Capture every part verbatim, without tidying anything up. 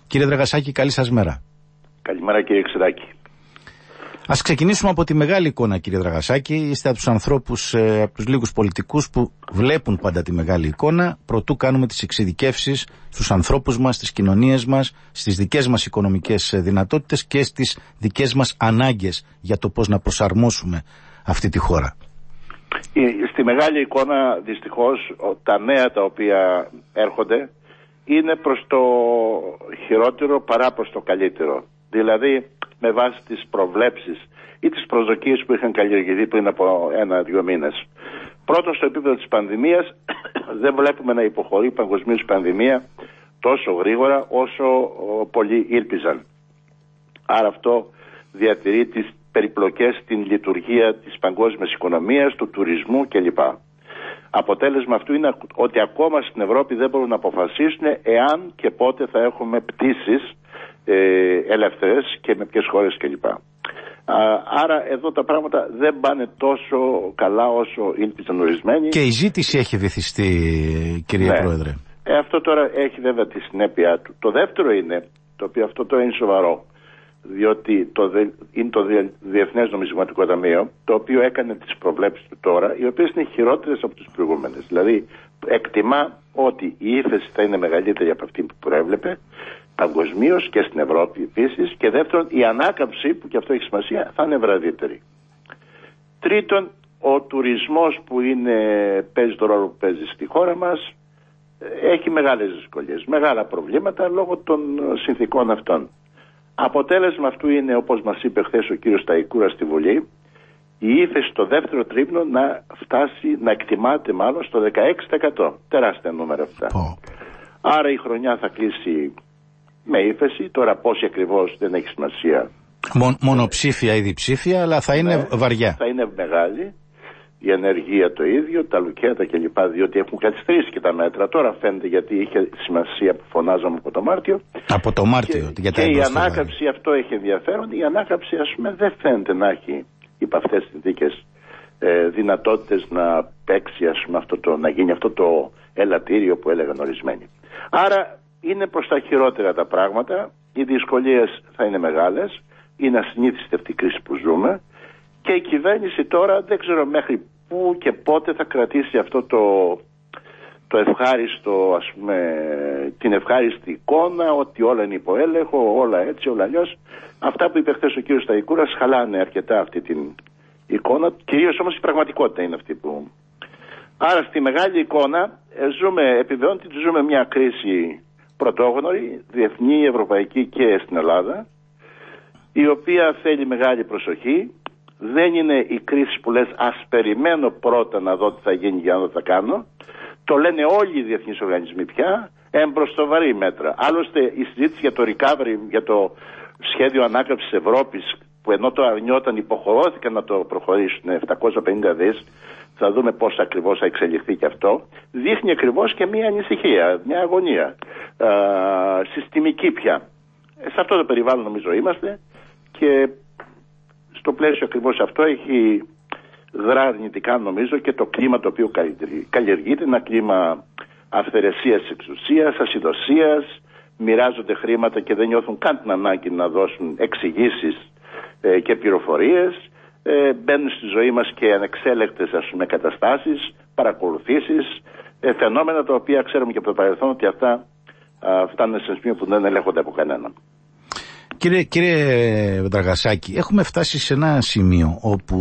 Κύριε Δραγασάκη, καλή σας μέρα. Καλημέρα κύριε Ξεδάκη. Ας ξεκινήσουμε από τη μεγάλη εικόνα, κύριε Δραγασάκη. Είστε από τους ανθρώπους, ε, από τους λίγους πολιτικούς που βλέπουν πάντα τη μεγάλη εικόνα, προτού κάνουμε τις εξειδικεύσεις στους ανθρώπους μας, στις κοινωνίες μας, στις δικές μας οικονομικές δυνατότητες και στις δικές μας ανάγκες για το πώς να προσαρμόσουμε αυτή τη χώρα. Στη μεγάλη εικόνα, δυστυχώς, τα νέα τα οποία έρχονται είναι προς το χειρότερο παρά προς το καλύτερο. Δηλαδή, με βάση τις προβλέψεις ή τις προσδοκίες που είχαν καλλιεργηθεί πριν από ένα-δύο μήνες. Πρώτον, στο επίπεδο της πανδημίας, δεν βλέπουμε να υποχωρεί παγκοσμίως πανδημία τόσο γρήγορα όσο πολλοί ήλπιζαν. Άρα αυτό διατηρεί τις περιπλοκές στην λειτουργία της παγκόσμιας οικονομίας, του τουρισμού κλπ. Αποτέλεσμα αυτού είναι ότι ακόμα στην Ευρώπη δεν μπορούν να αποφασίσουν εάν και πότε θα έχουμε πτήσεις ε, ελεύθερες και με ποιες χώρες κλπ. Άρα εδώ τα πράγματα δεν πάνε τόσο καλά όσο ήλπιζαν ορισμένοι. Και η ζήτηση έχει βυθιστεί, κυρία ναι. Πρόεδρε. Ε, αυτό τώρα έχει βέβαια τη συνέπεια του. Το δεύτερο είναι, το οποίο αυτό τώρα είναι σοβαρό, διότι το δε, είναι το Διεθνές Νομισματικό Ταμείο, το οποίο έκανε τις προβλέψεις του τώρα, οι οποίες είναι χειρότερες από τις προηγούμενες. Δηλαδή, εκτιμά ότι η ύφεση θα είναι μεγαλύτερη από αυτή που προέβλεπε, παγκοσμίως και στην Ευρώπη επίσης, και δεύτερον, η ανάκαμψη, που και αυτό έχει σημασία, θα είναι βραδύτερη. Τρίτον, ο τουρισμός που είναι, παίζει το ρόλο που παίζει στη χώρα μας, έχει μεγάλες δυσκολίες, μεγάλα προβλήματα λόγω των συνθήκων αυτών. Αποτέλεσμα αυτού είναι, όπως μας είπε χθες ο κύριος Σταϊκούρας στη Βουλή, η ύφεση στο δεύτερο τρίμηνο να φτάσει, να εκτιμάται μάλλον στο δεκαέξι τοις εκατό. Τεράστια νούμερα αυτά. Oh. Άρα η χρονιά θα κλείσει με ύφεση. Τώρα πόση ακριβώς δεν έχει σημασία. Μον, μονοψήφια ή διψήφια, αλλά θα είναι ναι, βαριά. Θα είναι μεγάλη. Η ενεργεία το ίδιο, τα λουκέτα κλπ. Διότι έχουν καθυστερήσει και τα μέτρα. Τώρα φαίνεται γιατί είχε σημασία που φωνάζαμε από το Μάρτιο. Από το Μάρτιο. Και, για τα και η ανάκαμψη, αυτό έχει ενδιαφέρον. Η ανάκαμψη, ας πούμε, δεν φαίνεται να έχει υπ' αυτές τις συνθήκες ε, δυνατότητες να παίξει, ας πούμε, αυτό το, να γίνει αυτό το ελαττήριο που έλεγαν ορισμένοι. Άρα είναι προς τα χειρότερα τα πράγματα. Οι δυσκολίες θα είναι μεγάλες. Είναι ασυνήθιστη αυτή η κρίση που ζούμε. Και η κυβέρνηση τώρα δεν ξέρω μέχρι πού και πότε θα κρατήσει αυτό το, το ευχάριστο, ας πούμε, την ευχάριστη εικόνα ότι όλα είναι υπό έλεγχο, όλα έτσι, όλα αλλιώς. Αυτά που είπε χθες ο κύριος Σταϊκούρας χαλάνε αρκετά αυτή την εικόνα, κυρίως όμως η πραγματικότητα είναι αυτή που... Άρα στη μεγάλη εικόνα ζούμε, επιβεβαιώνει ότι ζούμε μια κρίση πρωτόγνωρη, διεθνή, ευρωπαϊκή και στην Ελλάδα, η οποία θέλει μεγάλη προσοχή. Δεν είναι η κρίση που λες ας περιμένω πρώτα να δω τι θα γίνει για να δω τι θα κάνω. Το λένε όλοι οι διεθνείς οργανισμοί πια, εμπροστοβαρή μέτρα. Άλλωστε η συζήτηση για το recovery, για το σχέδιο ανάκαμψης Ευρώπης, που ενώ το αρνιόταν υποχωρώθηκαν να το προχωρήσουν επτακόσια πενήντα δις, θα δούμε πώς ακριβώς θα εξελιχθεί και αυτό, δείχνει ακριβώς και μια ανησυχία, μια αγωνία, α, συστημική πια. Σε αυτό το περιβάλλον νομίζω είμαστε και στο πλαίσιο ακριβώς αυτό έχει δρά αρνητικά νομίζω και το κλίμα το οποίο καλλιεργείται, ένα κλίμα αυθαιρεσίας της εξουσίας, ασυδοσίας, μοιράζονται χρήματα και δεν νιώθουν καν την ανάγκη να δώσουν εξηγήσεις ε, και πληροφορίες, ε, μπαίνουν στη ζωή μας και ανεξέλεκτες, ας πούμε, καταστάσεις, παρακολουθήσεις, ε, φαινόμενα τα οποία ξέρουμε και από το παρελθόν ότι αυτά α, φτάνουν σε σημείο που δεν ελέγχονται από κανέναν. Κύριε, κύριε Δραγασάκη, έχουμε φτάσει σε ένα σημείο όπου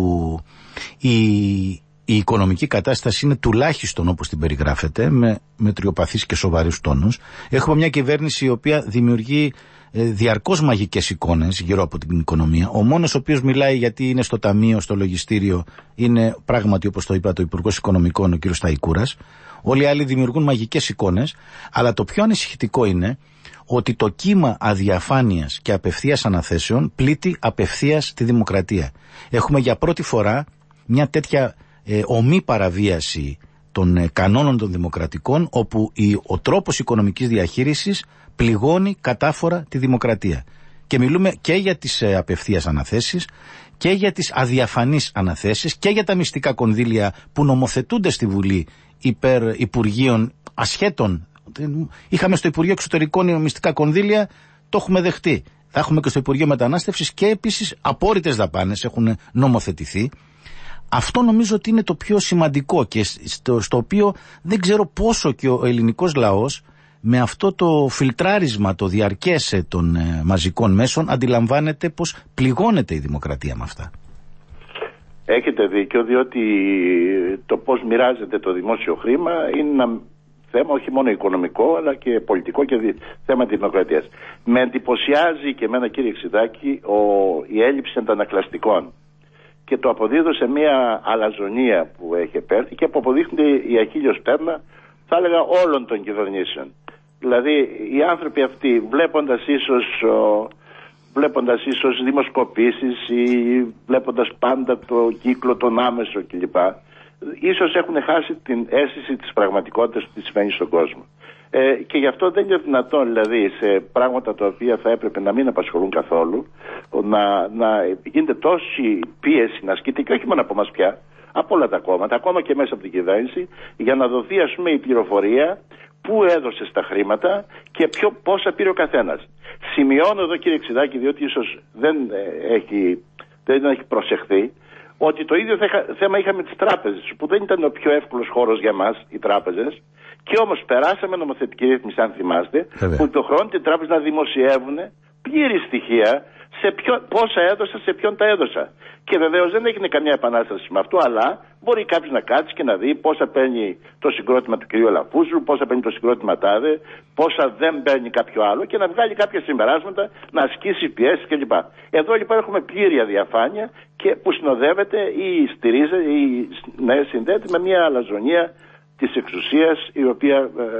η, η οικονομική κατάσταση είναι τουλάχιστον όπως την περιγράφεται, με, με τριοπαθείς και σοβαρούς τόνους. Έχουμε μια κυβέρνηση η οποία δημιουργεί ε, διαρκώς μαγικές εικόνες γύρω από την οικονομία. Ο μόνος ο οποίος μιλάει γιατί είναι στο ταμείο, στο λογιστήριο, είναι πράγματι, όπως το είπα, το Υπουργός Οικονομικών, ο κ. Σταϊκούρας. Όλοι οι άλλοι δημιουργούν μαγικές εικόνες, αλλά το πιο ανησυχητικό είναι ότι το κύμα αδιαφάνειας και απευθείας αναθέσεων πλήττει απευθείας τη δημοκρατία. Έχουμε για πρώτη φορά μια τέτοια ε, ομή παραβίαση των ε, κανόνων των δημοκρατικών, όπου η, ο τρόπος οικονομικής διαχείρισης πληγώνει κατάφορα τη δημοκρατία. Και μιλούμε και για τις ε, απευθείας αναθέσεις και για τις αδιαφανείς αναθέσεις και για τα μυστικά κονδύλια που νομοθετούνται στη Βουλή υπέρ υπουργείων ασχέτων. Είχαμε στο Υπουργείο Εξωτερικών μυστικά κονδύλια Το έχουμε δεχτεί. Θα έχουμε και στο Υπουργείο Μετανάστευσης και επίσης απόρριτες δαπάνες έχουν νομοθετηθεί. Αυτό νομίζω ότι είναι το πιο σημαντικό και στο, στο οποίο δεν ξέρω πόσο και ο ελληνικός λαός με αυτό το φιλτράρισμα, το διαρκές των ε, μαζικών μέσων αντιλαμβάνεται πως πληγώνεται η δημοκρατία με αυτά. Έχετε δίκιο, διότι το πώς μοιράζεται το δημόσιο χρήμα είναι ένα θέμα όχι μόνο οικονομικό αλλά και πολιτικό και δι... θέμα της δημοκρατίας. Με εντυπωσιάζει και εμένα, κύριε Ξηδάκη, ο... η έλλειψη αντανακλαστικών. Και το αποδίδω σε μια αλαζονία που έχει επέρθει και που αποδείχνεται η αχίλιος πτέρνα, θα έλεγα, όλων των κυβερνήσεων. Δηλαδή οι άνθρωποι αυτοί, βλέποντας ίσως, βλέποντας ίσως δημοσκοπήσεις ή βλέποντας πάντα το κύκλο τον άμεσο κλπ, ίσως έχουν χάσει την αίσθηση της πραγματικότητας που συμβαίνει στον κόσμο. Ε, και γι' αυτό δεν είναι δυνατόν, δηλαδή, σε πράγματα τα οποία θα έπρεπε να μην απασχολούν καθόλου, να, να γίνεται τόση πίεση να ασκείται, και όχι μόνο από μας πια, από όλα τα κόμματα, ακόμα και μέσα από την κυβέρνηση, για να δοθεί, ας πούμε, η πληροφορία πού έδωσε στα χρήματα και ποιο, πόσα πήρε ο καθένας. Σημειώνω εδώ, κύριε Ξηδάκη, διότι ίσως δεν έχει, δεν έχει προσεχθεί, ότι το ίδιο θέμα είχαμε τις τράπεζες, που δεν ήταν ο πιο εύκολος χώρος για μας, οι τράπεζες, και όμως περάσαμε νομοθετική ρύθμιση, αν θυμάστε, Βέβαια. που το χρόνο την τράπεζα να δημοσιεύουν πλήρη στοιχεία σε ποιο, πόσα έδωσα, σε ποιον τα έδωσα. Και βεβαίως δεν έγινε καμιά επανάσταση με αυτό, αλλά μπορεί κάποιος να κάτσει και να δει πόσα παίρνει το συγκρότημα του κ. Αλαφούζου, πόσα παίρνει το συγκρότημα τάδε, πόσα δεν παίρνει κάποιο άλλο, και να βγάλει κάποια συμπεράσματα, να ασκήσει πιέσεις κλπ. Εδώ λοιπόν έχουμε πλήρη αδιαφάνεια και που συνοδεύεται ή στηρίζεται ή ναι, συνδέεται με μια αλαζονία της εξουσίας, η οποία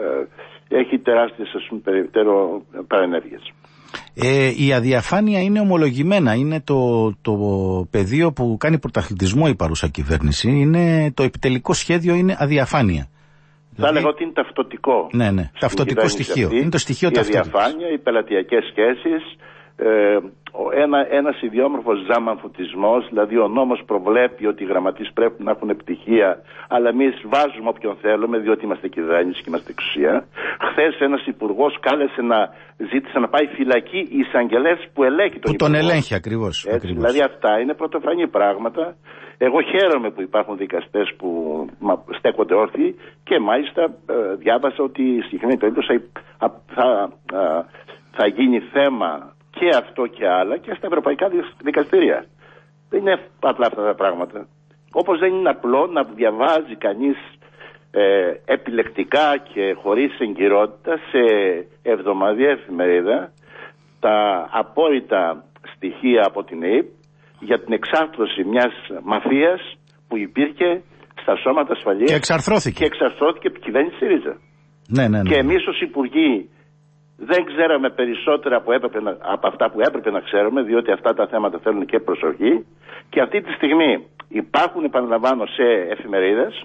ε, έχει τεράστιες, ας πούμε, περαιτέρω παρενέργειες. Ε, η αδιαφάνεια είναι ομολογημένα, είναι το, το πεδίο που κάνει πρωταθλητισμό η παρούσα κυβέρνηση, είναι το επιτελικό σχέδιο, είναι αδιαφάνεια. Θα δηλαδή... έλεγα ότι είναι ταυτοτικό. Ναι, ναι, ταυτοτικό στοιχείο. Αυτή, είναι το στοιχείο η ταυτότητας. Η αδιαφάνεια, οι πελατειακές σχέσεις, ε, ένα, ένας ιδιόμορφος ζαμανφουτισμός, δηλαδή ο νόμος προβλέπει ότι οι γραμματείς πρέπει να έχουν πτυχία, αλλά εμείς βάζουμε όποιον θέλουμε, διότι είμαστε κυβέρνηση και είμαστε εξουσία. Χθες ένας υπουργός κάλεσε να ζήτησε να πάει φυλακή οι εισαγγελές που ελέγχει τον που υπουργό. Τον ελέγχει ακριβώς, Έτσι, ακριβώς. Δηλαδή αυτά είναι πρωτοφανή πράγματα. Εγώ χαίρομαι που υπάρχουν δικαστές που στέκονται όρθιοι και μάλιστα ε, διάβασα ότι η συγκεκριμένη περίπτωση θα, θα, θα, θα γίνει θέμα και αυτό και άλλα και στα ευρωπαϊκά δικαστήρια. Δεν είναι απλά αυτά τα πράγματα. Όπως δεν είναι απλό να διαβάζει κανείς ε, επιλεκτικά και χωρίς εγκυρότητα σε εβδομαδιαία εφημερίδα τα απόρριτα στοιχεία από την ΕΕΠ για την εξάρθρωση μιας μαφίας που υπήρχε στα σώματα ασφαλείας και εξαρθρώθηκε, και εξαρθρώθηκε από την κυβέρνηση ΣΥΡΙΖΑ. Ναι, ναι, ναι. Και εμείς ως υπουργοί δεν ξέραμε περισσότερα που έπρεπε να, από αυτά που έπρεπε να ξέρουμε, διότι αυτά τα θέματα θέλουν και προσοχή, και αυτή τη στιγμή υπάρχουν, επαναλαμβάνω, σε εφημερίδες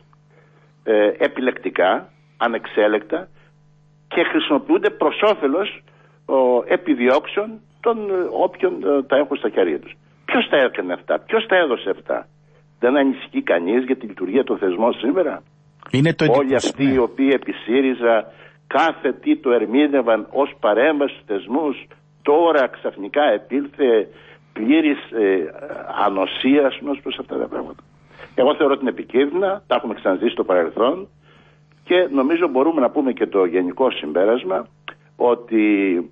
ε, επιλεκτικά, ανεξέλεκτα, και χρησιμοποιούνται προς όφελος ο, επιδιώξεων των όποιων ε, τα έχουν στα χέρια τους. Ποιος τα έκανε αυτά, ποιος τα έδωσε αυτά? Δεν ανησυχεί κανείς για τη λειτουργία των θεσμών σήμερα? Είναι το Όλοι αυτοί ναι. οι οποίοι επί ΣΥΡΙΖΑ κάθε τι το ερμήνευαν ως παρέμβαση στους θεσμούς, τώρα ξαφνικά επήλθε πλήρης ε, ανοσία ως προς αυτά τα πράγματα. Εγώ θεωρώ ότι είναι επικίνδυνα, τα έχουμε ξαναζήσει στο παρελθόν, και νομίζω μπορούμε να πούμε και το γενικό συμπέρασμα ότι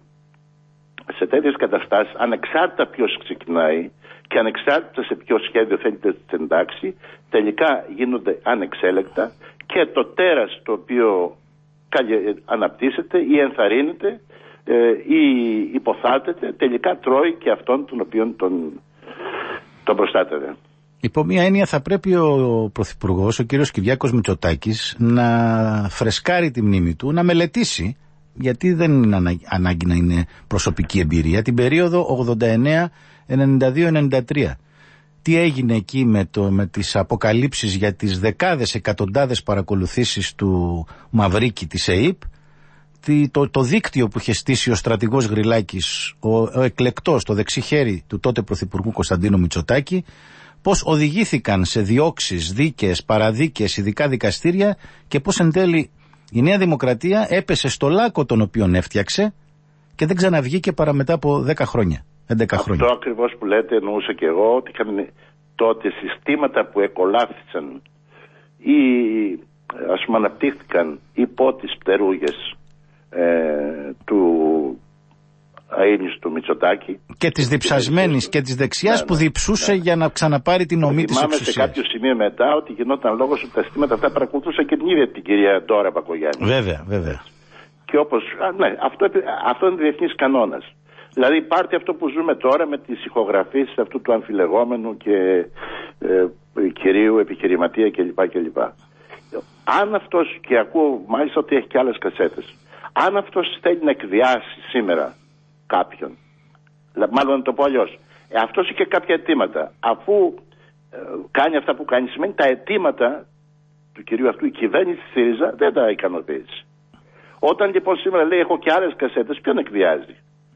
σε τέτοιες καταστάσεις, ανεξάρτητα ποιος ξεκινάει και ανεξάρτητα σε ποιο σχέδιο θέλετε την εντάξει, τελικά γίνονται ανεξέλεκτα και το τέρας το οποίο αναπτύσσεται ή ενθαρρύνεται ε, ή υποθάλπτεται, τελικά τρώει και αυτόν τον οποίον τον, τον προστάτευε. Υπό μία έννοια θα πρέπει ο Πρωθυπουργός, ο κύριος Κυριάκος Μητσοτάκης, να φρεσκάρει τη μνήμη του, να μελετήσει, γιατί δεν είναι ανάγκη να είναι προσωπική εμπειρία, την περίοδο ογδόντα εννέα ενενήντα δύο ενενήντα τρία. Τι έγινε εκεί με, το, με τις αποκαλύψεις για τις δεκάδες, εκατοντάδες παρακολουθήσεις του Μαυρίκη της ΕΕΠ, το, το δίκτυο που είχε στήσει ο στρατηγός Γρυλάκης, ο, ο εκλεκτός, το δεξί χέρι του τότε Πρωθυπουργού Κωνσταντίνου Μητσοτάκη, πώς οδηγήθηκαν σε διώξεις, δίκες, παραδίκες, ειδικά δικαστήρια, και πώς εν τέλει η Νέα Δημοκρατία έπεσε στο λάκκο τον οποίον έφτιαξε και δεν ξαναβγήκε παρά μετά από δέκα χρόνια, έντεκα χρόνια. Αυτό ακριβώς που λέτε εννοούσα και εγώ, ότι είχαν τότε συστήματα που εκολάφθησαν ή ας πούμε αναπτύχθηκαν υπό τις πτερούγες ε, του αείμνηστου Μητσοτάκη. Και της διψασμένης και της δεξιάς, ναι, που διψούσε, ναι, για να ξαναπάρει την ομή της εξουσίας. Θυμάμαι σε κάποιο σημείο μετά ότι γινόταν λόγος ότι τα συστήματα αυτά παρακολουθούσαν και την ίδια την κυρία Ντόρα Μπακογιάννη. Βέβαια, βέβαια. Και όπως, α, ναι, αυτό, αυτό είναι διεθνής κανόνας. Δηλαδή υπάρχει αυτό που ζούμε τώρα με τις ηχογραφήσεις αυτού του αμφιλεγόμενου και ε, κυρίου επιχειρηματία κλπ. κλπ. Αν αυτός, και ακούω μάλιστα ότι έχει και άλλες κασέτες, αν αυτός θέλει να εκβιάσει σήμερα κάποιον, μάλλον να το πω αλλιώς, ε, αυτός είχε κάποια αιτήματα. Αφού ε, κάνει αυτά που κάνει, σημαίνει τα αιτήματα του κυρίου αυτού η κυβέρνηση της ΣΥΡΙΖΑ δεν τα ικανοποίησε. Όταν λοιπόν σήμερα λέει έχω και άλλες κασέτες, ποιον εκβιάζει?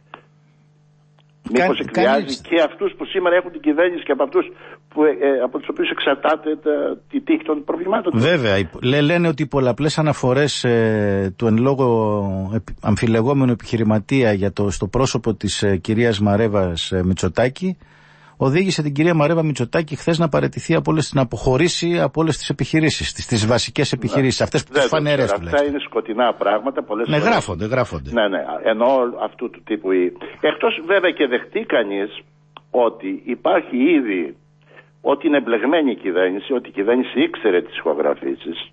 Μήπως εκβιάζει και αυτούς που σήμερα έχουν την κυβέρνηση και από αυτούς που, ε, από τους οποίους εξαρτάται τα, τη τύχη των προβλημάτων? Βέβαια. Λέ, λένε ότι οι πολλαπλές αναφορές ε, του εν λόγω επι, αμφιλεγόμενου επιχειρηματία για το, στο πρόσωπο της ε, κυρίας Μαρέβας ε, Μητσοτάκη οδήγησε την κυρία Μαρέβα Μητσοτάκη χθες να παραιτηθεί από όλες, να αποχωρήσει από όλες τις επιχειρήσεις, τις, τις βασικές επιχειρήσεις, ναι, αυτές που τις φανερές του. Αυτά είναι σκοτεινά πράγματα πολλές ναι, φορές. γράφονται, γράφονται. Ναι, ναι, ενώ αυτού του τύπου. Εκτός βέβαια και δεχτεί κανείς ότι υπάρχει ήδη, ότι είναι εμπλεγμένη η κυβέρνηση, ότι η κυβέρνηση ήξερε τις ηχογραφήσεις,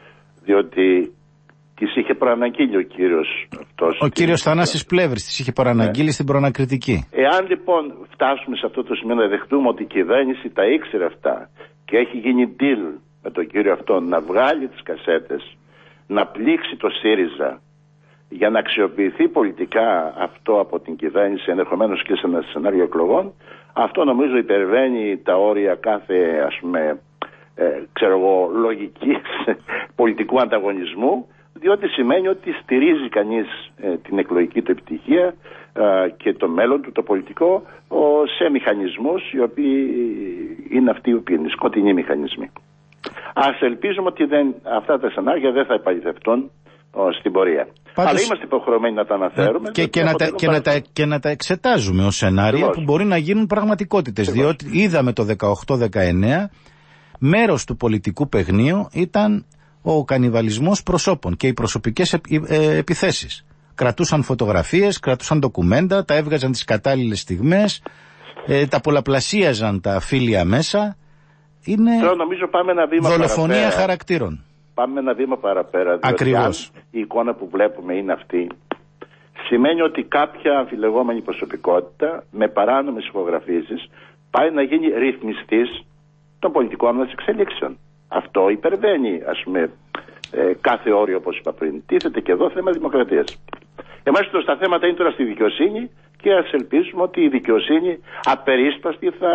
διότι τις είχε προαναγγείλει ο κύριος αυτός. Ο κύριος Θανάσης Πλεύρης τις είχε προαναγγείλει, ναι, στην προανακριτική. Εάν λοιπόν φτάσουμε σε αυτό το σημείο να δεχτούμε ότι η κυβέρνηση τα ήξερε αυτά και έχει γίνει deal με τον κύριο αυτό να βγάλει τις κασέτες, να πλήξει το ΣΥΡΙΖΑ για να αξιοποιηθεί πολιτικά αυτό από την κυβέρνηση, ενδεχομένως και σε ένα σενάριο εκλογών, αυτό νομίζω υπερβαίνει τα όρια κάθε, ας πούμε, ε, ξέρω εγώ, λογικής πολιτικού ανταγωνισμού, διότι σημαίνει ότι στηρίζει κανείς ε, την εκλογική του επιτυχία ε, και το μέλλον του, το πολιτικό, ο, σε μηχανισμούς οι οποίοι είναι αυτοί οι οποίοι είναι σκοτεινοί μηχανισμοί. Ας ελπίζουμε ότι δεν, αυτά τα σενάρια δεν θα επαληθευτούν ο, στην πορεία. Πάντως, αλλά είμαστε υποχρεωμένοι να τα αναφέρουμε και, και, να τα, και, να τα, και να τα εξετάζουμε ως σενάρια Λώς. που μπορεί να γίνουν πραγματικότητες. Λώς. Διότι είδαμε το δεκαοκτώ δεκαεννέα μέρος του πολιτικού παιχνίου ήταν ο κανιβαλισμός προσώπων και οι προσωπικές επι, ε, επιθέσεις. Κρατούσαν φωτογραφίες, κρατούσαν ντοκουμέντα, τα έβγαζαν τις κατάλληλες στιγμές, ε, τα πολλαπλασίαζαν τα φίλια μέσα. Είναι Τώρα νομίζω πάμε ένα βήμα δολοφονία παραπέρα. χαρακτήρων. Πάμε ένα βήμα παραπέρα. Ακριβώς. Αν η εικόνα που βλέπουμε είναι αυτή, σημαίνει ότι κάποια αμφιλεγόμενη προσωπικότητα με παράνομες ηχογραφήσεις πάει να γίνει ρυθμιστής των πολιτικών μας εξελίξεων. Αυτό υπερβαίνει, ας πούμε, ε, κάθε όριο, όπως είπα πριν. Τίθεται και εδώ θέμα δημοκρατίας. Εμάς τα θέματα είναι τώρα στη δικαιοσύνη και ας ελπίσουμε ότι η δικαιοσύνη απερίσπαστη θα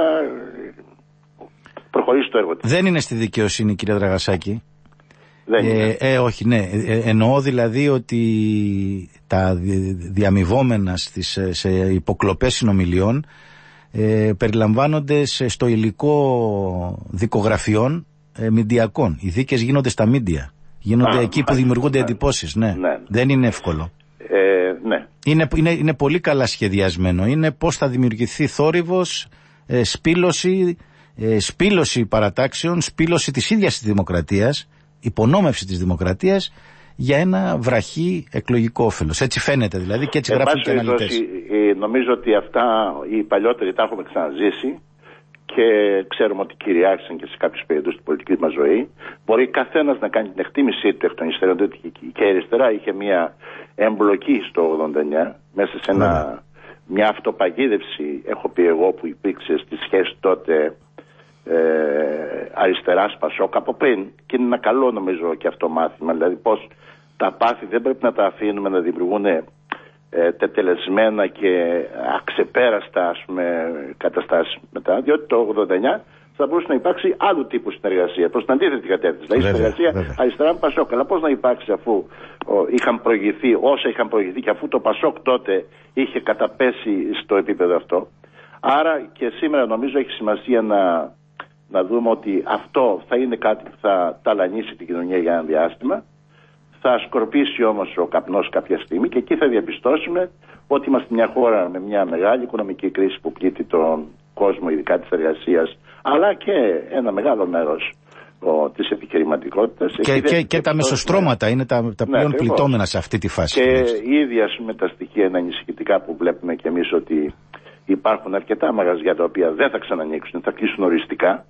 προχωρήσει το έργο της. Δεν είναι στη δικαιοσύνη, κύριε Δραγασάκη. Δεν ε, είναι. Ε, όχι, ναι. Ε, εννοώ δηλαδή ότι τα διαμοιβόμενα στις, σε υποκλοπές συνομιλιών ε, περιλαμβάνονται σε, στο υλικό δικογραφιών ε, μηντιακών. Οι δίκες γίνονται στα μίντια. Γίνονται Α, εκεί που δημιουργούνται ναι. εντυπώσεις. Ναι. Ναι. Δεν είναι εύκολο. Ε, ναι. είναι, είναι, είναι πολύ καλά σχεδιασμένο. Είναι πώς θα δημιουργηθεί θόρυβος, ε, σπήλωση, ε, σπήλωση παρατάξεων, σπήλωση της ίδιας της δημοκρατίας, υπονόμευση της δημοκρατίας για ένα βραχή εκλογικό όφελος. Έτσι φαίνεται δηλαδή και έτσι γράφουν και οι αναλυτές. Νομίζω ότι αυτά οι παλιότεροι τα έχουμε ξαναζήσει και ξέρουμε ότι κυριάρχησαν και σε κάποιες περιόδους της πολιτικής μας ζωή. Μπορεί καθένας να κάνει την εκτίμησή του εκ των υστέρων, διότι και η αριστερά είχε μια εμπλοκή στο ογδόντα εννέα μέσα σε ένα, μια αυτοπαγίδευση, έχω πει εγώ, που υπήρξε στη σχέση τότε ε, αριστεράς Πασόκ από πριν, και είναι ένα καλό νομίζω και αυτό μάθημα, δηλαδή πως τα πάθη δεν πρέπει να τα αφήνουμε να δημιουργούν ε, τετελεσμένα και αξεπέραστα, ας πούμε, καταστάσεις μετά, διότι το ογδόντα εννέα θα μπορούσε να υπάρξει άλλου τύπου συνεργασία προς την αντίθετη κατεύθυνση, δηλαδή συνεργασία αριστερά με Πασόκ. Αλλά πώς να υπάρξει αφού ο, είχαν προηγηθεί όσα είχαν προηγηθεί και αφού το Πασόκ τότε είχε καταπέσει στο επίπεδο αυτό. Άρα και σήμερα νομίζω έχει σημασία να, να δούμε ότι αυτό θα είναι κάτι που θα ταλανίσει την κοινωνία για ένα διάστημα. Θα σκορπίσει όμως ο καπνός κάποια στιγμή και εκεί θα διαπιστώσουμε ότι είμαστε μια χώρα με μια μεγάλη οικονομική κρίση που πλήττει τον κόσμο, ειδικά της εργασίας, αλλά και ένα μεγάλο μέρος ο, της επιχειρηματικότητας. Και, και, και, και τα μεσοστρώματα είναι τα, τα πλέον ναι, πληττόμενα σε αυτή τη φάση. Και ήδη ας πούμε τα στοιχεία είναι ανησυχητικά που βλέπουμε κι εμείς ότι υπάρχουν αρκετά μαγαζιά τα οποία δεν θα ξανανοίξουν, θα κλείσουν οριστικά.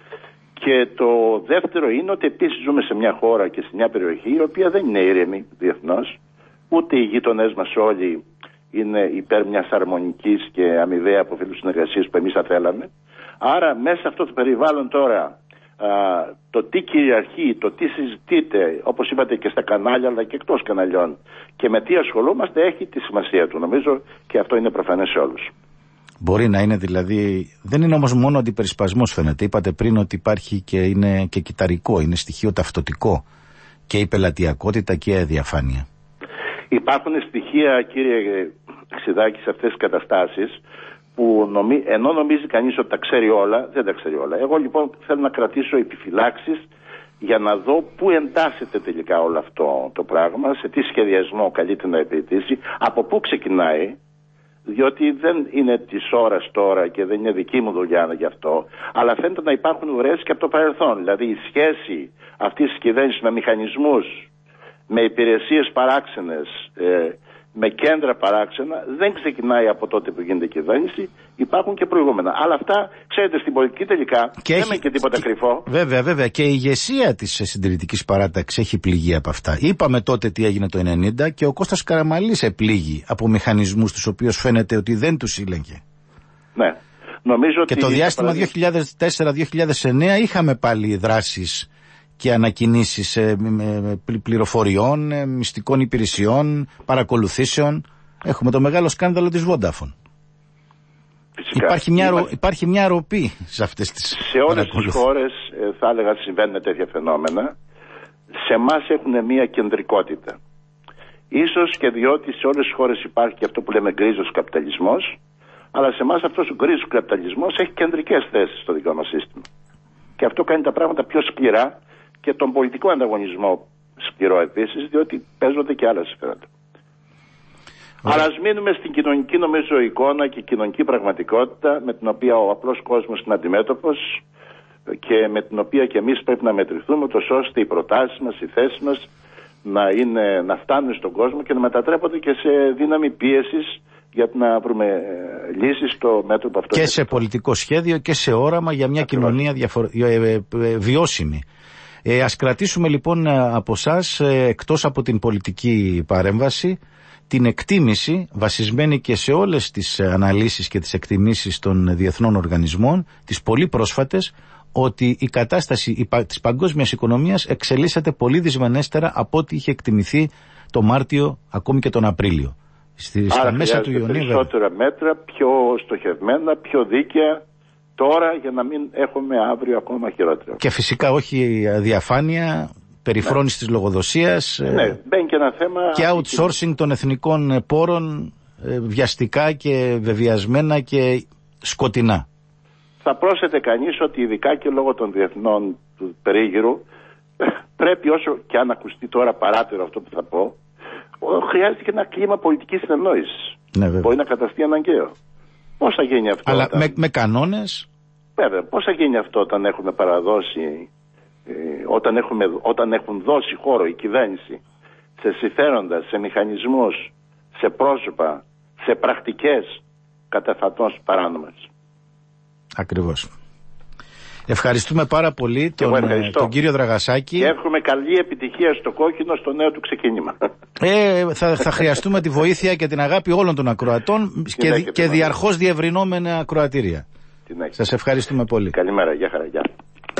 Και το δεύτερο είναι ότι επίσης ζούμε σε μια χώρα και σε μια περιοχή η οποία δεν είναι ήρεμη διεθνώς, ούτε οι γείτονές μας όλοι είναι υπέρ μιας αρμονικής και αμοιβαία αποφελούς συνεργασίας που εμείς θα θέλαμε. Άρα μέσα σε αυτό το περιβάλλον τώρα α, το τι κυριαρχεί, το τι συζητείται, όπως είπατε και στα κανάλια αλλά και εκτός καναλιών, και με τι ασχολούμαστε έχει τη σημασία του. Νομίζω και αυτό είναι προφανές σε όλους. Μπορεί να είναι δηλαδή, δεν είναι όμως μόνο αντιπερισπασμός φαίνεται. Είπατε πριν ότι υπάρχει και είναι και κυταρικό, είναι στοιχείο ταυτοτικό και η πελατειακότητα και η αδιαφάνεια. Υπάρχουν στοιχεία, κύριε Ξηδάκη, σε αυτές τις καταστάσεις που νομί, ενώ νομίζει κανείς ότι τα ξέρει όλα, δεν τα ξέρει όλα. Εγώ λοιπόν θέλω να κρατήσω επιφυλάξεις για να δω πού εντάσσεται τελικά όλο αυτό το πράγμα, σε τι σχεδιασμό καλείται να επενδύσει, από πού ξεκινάει. Διότι δεν είναι της ώρας τώρα και δεν είναι δική μου δουλειά γι' αυτό, αλλά φαίνεται να υπάρχουν ουρές και από το παρελθόν. Δηλαδή η σχέση αυτής της κυβέρνησης με μηχανισμούς, με υπηρεσίες παράξενες, ε, με κέντρα παράξενα, δεν ξεκινάει από τότε που γίνεται η κυβέρνηση, υπάρχουν και προηγούμενα. Αλλά αυτά, ξέρετε, στην πολιτική τελικά και δεν έχει, είναι και τίποτα και, κρυφό. Βέβαια, βέβαια. Και η ηγεσία της συντηρητικής παράταξης έχει πληγεί από αυτά. Είπαμε τότε τι έγινε το ενενήντα και ο Κώστας Καραμανλής επλήγει από μηχανισμούς τους οποίους φαίνεται ότι δεν τους ήλεγε. Ναι. Νομίζω και ότι το διάστημα δύο χιλιάδες τέσσερα δύο χιλιάδες εννέα είχαμε πάλι δράσεις και ανακοινήσεις ε, πληροφοριών, ε, μυστικών υπηρεσιών, παρακολουθήσεων. Έχουμε το μεγάλο σκάνδαλο της Vodafone. Φυσικά. Υπάρχει μια, ρο, υπάρχει μια ροπή σε αυτές τις σε όλες τις χώρες ε, θα έλεγα συμβαίνουν τέτοια φαινόμενα. Σε εμάς έχουν μια κεντρικότητα. Ίσως και διότι σε όλες τις χώρες υπάρχει και αυτό που λέμε γκρίζος καπιταλισμός, αλλά σε εμάς αυτός ο γκρίζος καπιταλισμός έχει κεντρικές θέσεις στο δικό μας σύστημα. Και αυτό κάνει τα πράγματα πιο σκληρά και τον πολιτικό ανταγωνισμό σκληρό επίσης, διότι παίζονται και άλλα συμφέροντα. Αλλά ας μείνουμε στην κοινωνική νομίζω εικόνα και κοινωνική πραγματικότητα με την οποία ο απλός κόσμος είναι αντιμέτωπος και με την οποία και εμείς πρέπει να μετρηθούμε, τόσο ώστε οι προτάσεις μας, οι θέσεις μας να, είναι, να φτάνουν στον κόσμο και να μετατρέπονται και σε δύναμη πίεσης για να βρούμε ε, λύσεις στο μέτωπο αυτό. Και σε πολιτικό σχέδιο και σε όραμα για μια Ακριβώς. κοινωνία διαφορο... ε, ε, ε, βιώσιμη. Ε, ας κρατήσουμε λοιπόν από εσάς, ε, εκτός από την πολιτική παρέμβαση, την εκτίμηση βασισμένη και σε όλες τις αναλύσεις και τις εκτιμήσεις των διεθνών οργανισμών, τις πολύ πρόσφατες, ότι η κατάσταση της παγκόσμιας οικονομίας εξελίσσεται πολύ δυσμενέστερα από ό,τι είχε εκτιμηθεί το Μάρτιο ακόμη και τον Απρίλιο. Στη, στα Άρα μέσα του Ιουνίου. Περισσότερα μέτρα, πιο στοχευμένα, πιο δίκαια τώρα για να μην έχουμε αύριο ακόμα χειρότερο. Και φυσικά όχι διαφάνεια, περιφρόνηση ναι. της λογοδοσίας ναι, μπαίνει και ένα θέμα και outsourcing των εθνικών πόρων βιαστικά και βεβαιασμένα και σκοτεινά. Θα πρόσθετε κανείς ότι ειδικά και λόγω των διεθνών του περίγυρου πρέπει, όσο και αν ακουστεί τώρα παράτερο αυτό που θα πω, χρειάζεται και ένα κλίμα πολιτικής συνεννόησης. Ναι, μπορεί να καταστεί αναγκαίο. Πώς θα γίνει αυτό? Αλλά όταν... με, με κανόνες. Βέβαια, πώς θα γίνει αυτό όταν έχουμε παραδώσει, ε, όταν, έχουμε, όταν έχουν δώσει χώρο η κυβέρνηση σε συμφέροντα, σε μηχανισμούς, σε πρόσωπα, σε πρακτικές καταφατών παράνομες. Ακριβώς. Ευχαριστούμε πάρα πολύ τον, τον κύριο Δραγασάκη. Και εύχομαι καλή επιτυχία στο κόκκινο, στο νέο του ξεκίνημα. Ε, θα, θα χρειαστούμε τη βοήθεια και την αγάπη όλων των ακροατών και, και, και διαρχώς διευρυνόμενα ακροατήρια. Σας ευχαριστούμε πολύ. Καλημέρα, γεια χαρά, γεια.